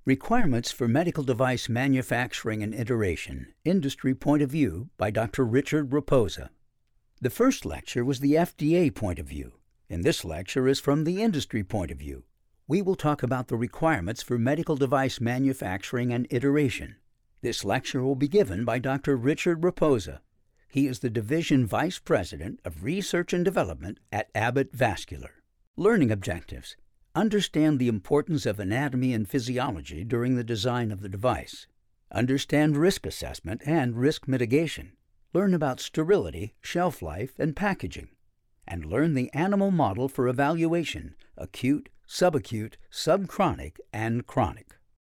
Requirements for Medical Device Manufacturing and Iteration, Industry Point of View by Dr. Richard Raposa. The first lecture was the FDA point of view, and this lecture is from the industry point of view. We will talk about the requirements for medical device manufacturing and iteration. This lecture will be given by Dr. Richard Raposa. He is the Division Vice President of Research and Development at Abbott Vascular. Learning objectives. Understand the importance of anatomy and physiology during the design of the device. Understand risk assessment and risk mitigation. Learn about sterility, shelf life, and packaging. And learn the animal model for evaluation, acute, subacute, subchronic, and chronic.